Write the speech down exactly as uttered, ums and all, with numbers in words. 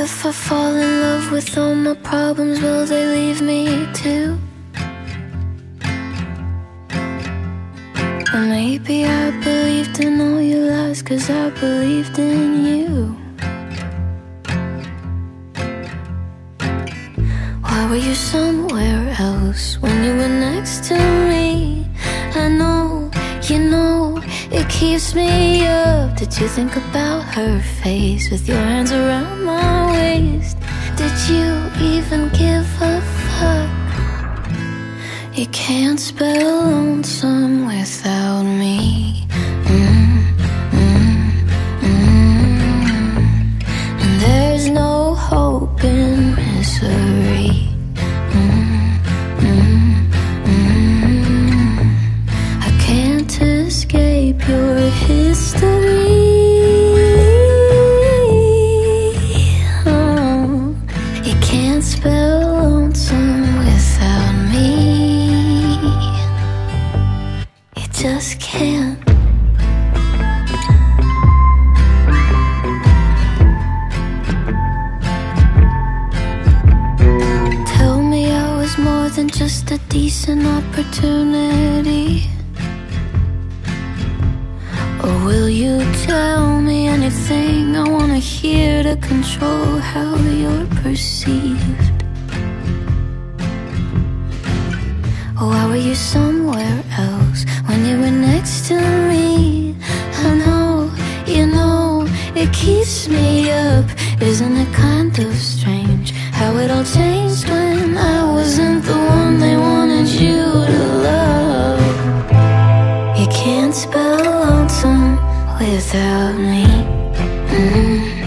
if I fall in love with all my problems, will they leave me too? Or maybe I believed in all your lies, 'cause I believed in you. Why were you somewhere else when you were next to me? I know, you know, it keeps me up. Did you think about her face with your hands around my waist? Did you even give a fuck? You can't spell lonesome without me. mm, mm, mm. And there's no hope in misery. mm, mm, mm. I can't escape your history. Oh, you can't spell lonesome without me. You just can't. Tell me I was more than just a decent opportunity. Or will you tell me anything I wanna hear to control how you're perceived? Or why were you somewhere else when you were next to me? I know, you know, it keeps me up. Isn't it kind of strange how it all changed when I wasn't the one they wanted you to love? You can't spell lonesome without me. mm.